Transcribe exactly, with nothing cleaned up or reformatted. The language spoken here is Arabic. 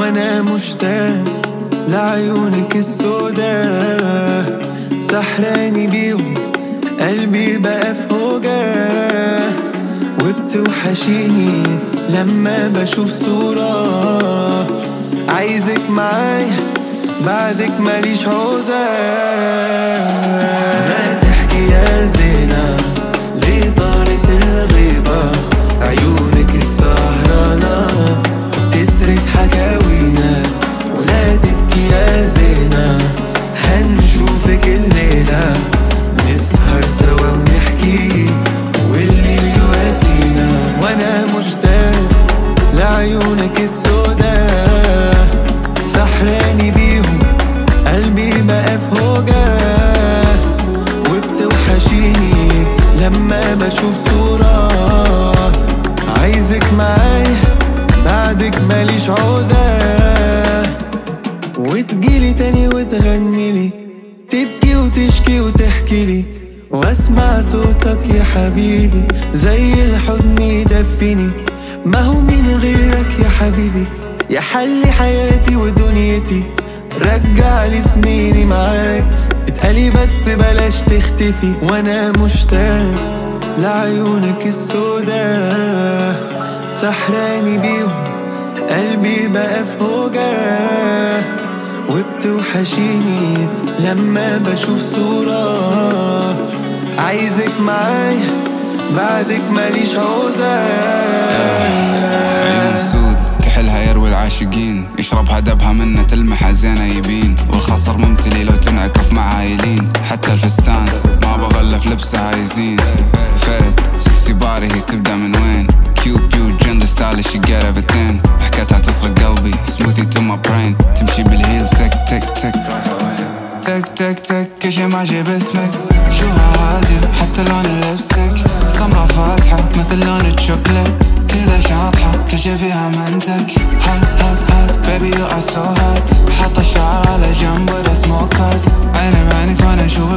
وانا مشتاق لعيونك السوداء، سحراني بيهم قلبي بقى في هوجة، وبتوحشيني لما بشوف صورة، عايزك معايا بعدك ماليش عوزة. ما تحكي يا زينة ليه طارت الغيبة، عيونك السهرانة تسرد حكاوينا، ولا تبكي يا زينة هنشوفك الليلة، نسهر سوا ونحكي والليل يواسينا. وانا مشتاق لعيونك السوداء، سحراني بيهم قلبي بقى في هوجة، وبتوحشيني لما بشوف صورة، عايزك معايا بعدك ماليش عوزة. وتجيلي تاني وتغنيلي، تبكي وتشكي وتحكيلي، واسمع صوتك يا حبيبي زي الحضن يدفيني. ما هو مين غيرك يا حبيبي يحلي حياتي ودنيتي، رجع لي سنيني معاك اتقالي بس بلاش تختفي. وانا مشتاق لعيونك السوداء، سحراني بيهم قلبي بقى في هوجة، وبتوحشيني لما بشوف صورة، عايزك معايا بعدك ماليش عوزة. عيون سود كحلها يروي العاشقين، يشربها دبها منه تلمح زينة يبين، والخصر ممتلي لو تنعكف مع عايلين، حتى الفستان ما بغلف لبسها يزين. فيد سكسي باري هي تبدأ من وين، كيو بيو جندر ستايلش you get everything، حكايتها تسرق قلبي سموثي تو ماي برين، تمشي بالهيلز تك تك تك تك تك تك كل شي ماشي باسمك، شوها هادية حتى لون اللبستيك، سمرة فاتحة مثل لون الشوكليت، كذا شاطحة كل شي فيها منتك، هات هات هات بيبي يو ار سو هات، حاطة الشعر على جنب ودا سموك هات، عيني بعينك وانا اشوف